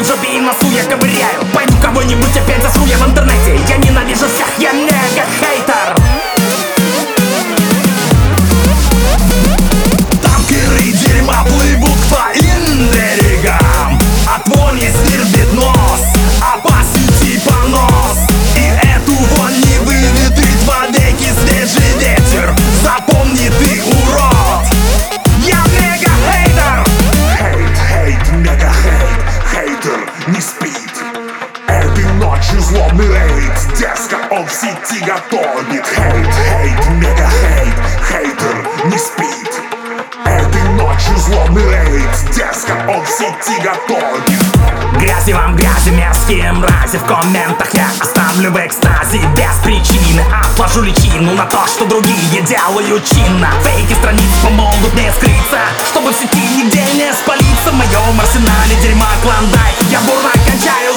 в жопе и носу я ковыряю. Пойду кого-нибудь опять засру я в интернете. Я ненавижу всех, я мега хейтер. Танкеры дерьма плывут к твоим берегам, а твой не свербит нос, а по сети понос. И эту вонь не выветрит вовеки свежий ветер. Запомни, ты урод. Я мега хейтер. Хейт, мега хейт, хейтер не спит. Этой ночью злобный рейд, дерзко он в сети готовит. Хейт, мега хейт, хейтер не спит. Этой ночью злобный рейд, дерзко он в сети готовит. Грязи вам грязи, мерзкие мрази. В комментах я оставлю в экстазе без причины. Отложу личину на то, что другие делают чинно. Фейки страниц помогут мне скрыться, чтобы в сети нигде не спалиться. В моем арсенале дерьма клондайк. Я бурно кончаю